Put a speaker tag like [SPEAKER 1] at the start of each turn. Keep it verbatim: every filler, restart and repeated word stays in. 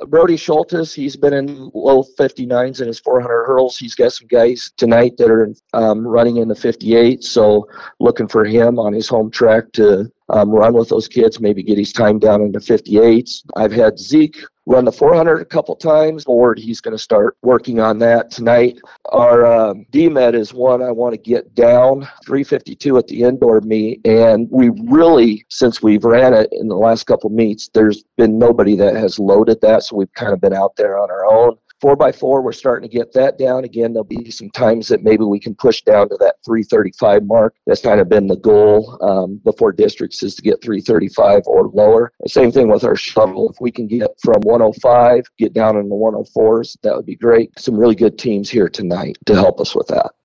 [SPEAKER 1] Brody Schultes, he's been in low fifty-nines in his four hundred hurdles. He's got some guys tonight that are um, running in the fifty-eight, so looking for him on his home track to um, run with those kids, maybe get his time down into fifty-eights. I've had Zeke run the four hundred a couple times. Lord, he's going to start working on that tonight. Our um, D M E D is one I want to get down, three fifty-two at the indoor meet, and we really, since we've ran it in the last couple meets, there's been nobody that has loaded that, so we've kind of been out there on our own. Four by four, we're starting to get that down. Again, there'll be some times that maybe we can push down to that three thirty-five mark. That's kind of been the goal um, before districts, is to get three thirty-five or lower. Same thing with our shuttle. If we can get from one oh five, get down in the one oh fours, that would be great. Some really good teams here tonight to help us with that.